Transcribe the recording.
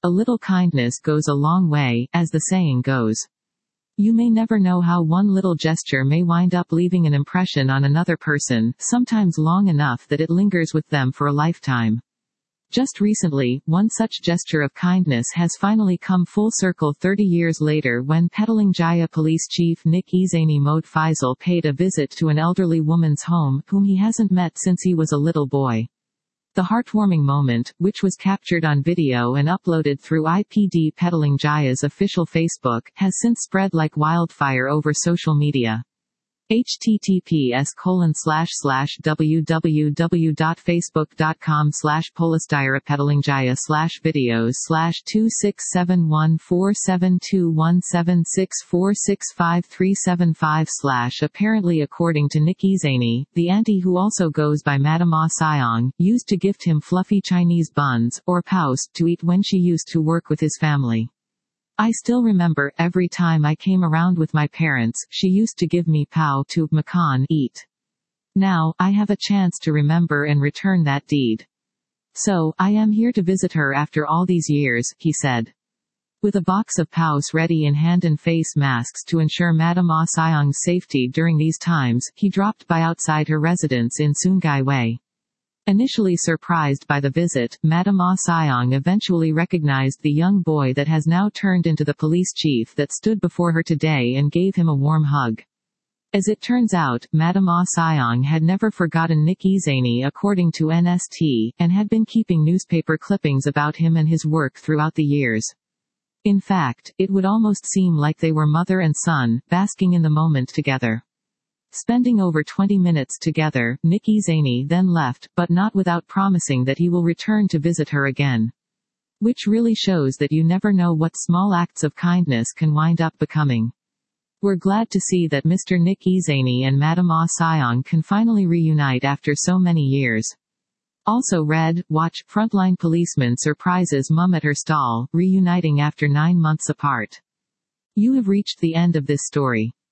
A little kindness goes a long way, as the saying goes. You may never know how one little gesture may wind up leaving an impression on another person, sometimes long enough that it lingers with them for a lifetime. Just recently, one such gesture of kindness has finally come full circle 30 years later when Petaling Jaya Police Chief Nick Ezani Mohd Faisal paid a visit to an elderly woman's home, whom he hasn't met since he was a little boy. The heartwarming moment, which was captured on video and uploaded through IPD Petaling Jaya's official Facebook, has since spread like wildfire over social media. https://www.facebook.com/polisdiarapetalingjaya/videos/267147217646535/ Apparently, according to Nick Ezani, the auntie, who also goes by Madam Ah Sayong, used to gift him fluffy Chinese buns, or paos, to eat when she used to work with his family. I still remember, every time I came around with my parents, she used to give me pao to makan eat. Now, I have a chance to remember and return that deed. So, I am here to visit her after all these years, he said. With a box of paos ready in hand and face masks to ensure Madam Ah Sayong's safety during these times, he dropped by outside her residence in Sungai Way. Initially surprised by the visit, Madam Ah Sayong eventually recognized the young boy that has now turned into the police chief that stood before her today and gave him a warm hug. As it turns out, Madam Ah Sayong had never forgotten Nick Ezani, according to NST, and had been keeping newspaper clippings about him and his work throughout the years. In fact, it would almost seem like they were mother and son, basking in the moment together. Spending over 20 minutes together, Nick Ezani then left, but not without promising that he will return to visit her again. Which really shows that you never know what small acts of kindness can wind up becoming. We're glad to see that Mr. Nick Ezani and Madam Ah Sayong can finally reunite after so many years. Also read, watch, frontline policeman surprises mum at her stall, reuniting after 9 months apart. You have reached the end of this story.